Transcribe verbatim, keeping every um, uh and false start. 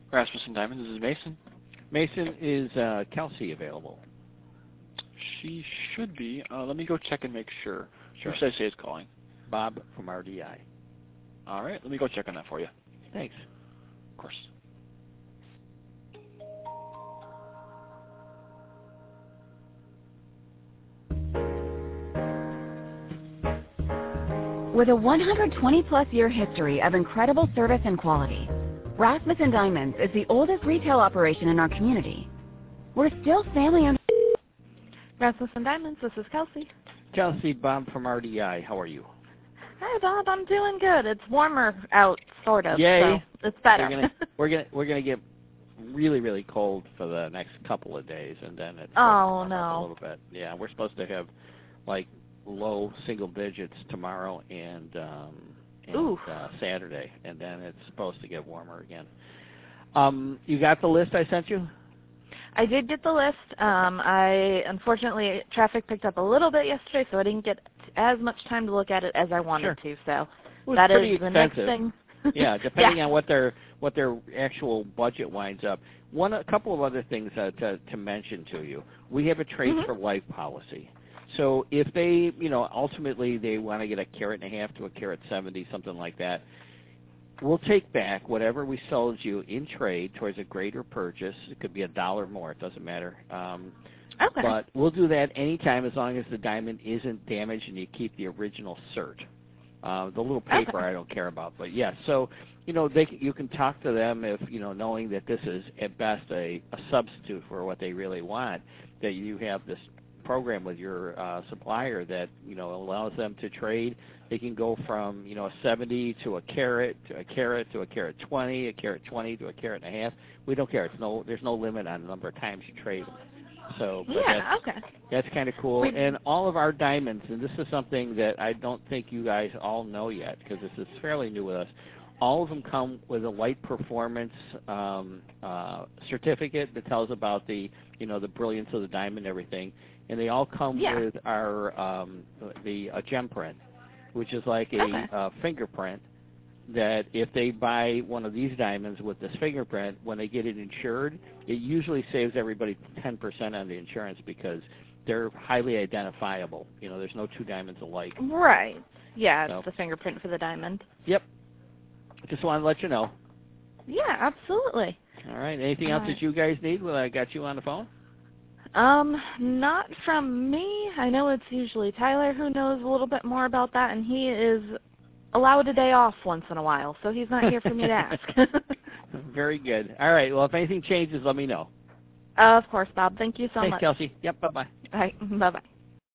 Rasmussen Diamonds, this is Mason. Mason, is uh, Kelsey available? She should be. Uh, let me go check and make sure. Sure. Who should I say is calling? Bob from R D I. All right, let me go check on that for you. Thanks. Of course. With a one hundred twenty plus year history of incredible service and quality, Rasmussen Diamonds is the oldest retail operation in our community. We're still family owned. Rasmussen Diamonds, this is Kelsey. Kelsey, Bob from R D I. How are you? Hi, Bob. I'm doing good. It's warmer out, sort of. Yay. So it's better. We're gonna we're gonna we're gonna get really really cold for the next couple of days, and then it's oh up no a little bit. Yeah, we're supposed to have like low single digits tomorrow and um, and uh, Saturday, and then it's supposed to get warmer again. Um, you got the list I sent you? I did get the list. Um, I unfortunately traffic picked up a little bit yesterday, so I didn't get as much time to look at it as I wanted sure. to. So well, that is expensive. the next thing. yeah, depending yeah. on what their what their actual budget winds up. One, a couple of other things uh, to to mention to you. We have a trade mm-hmm. for life policy. So if they, you know, ultimately they want to get a carat and a half to a carat seventy, something like that, we'll take back whatever we sold you in trade towards a greater purchase. It could be a dollar more. It doesn't matter. Um, okay. But we'll do that anytime as long as the diamond isn't damaged and you keep the original cert. Uh, the little paper okay. I don't care about. But, yes, yeah, so, you know, they you can talk to them if, you know, knowing that this is at best a, a substitute for what they really want, that you have this program with your uh, supplier that, you know, allows them to trade. They can go from, you know, a seventy to a carat, to a carat, to a carat twenty, a carat twenty to a carat and a half. We don't care. It's no, there's no limit on the number of times you trade them. So but yeah, that's, okay. that's kind of cool. We, and all of our diamonds, and this is something that I don't think you guys all know yet because this is fairly new with us, all of them come with a light performance um, uh, certificate that tells about the, you know, the brilliance of the diamond and everything. And they all come yeah. with our um, the a gem print, which is like a okay. uh, fingerprint that if they buy one of these diamonds with this fingerprint, when they get it insured, it usually saves everybody ten percent on the insurance because they're highly identifiable. You know, there's no two diamonds alike. Right. Yeah, it's so. the fingerprint for the diamond. Yep. Just wanted to let you know. Yeah, absolutely. All right. Anything All else right. that you guys need when I got you on the phone? Um, not from me. I know it's usually Tyler who knows a little bit more about that, and he is allowed a day off once in a while, so he's not here for me to ask. Very good. All right. Well, if anything changes, let me know. Uh, of course, Bob. Thank you so Thanks, much. Kelsey. Yep. Bye-bye. All right. Bye-bye.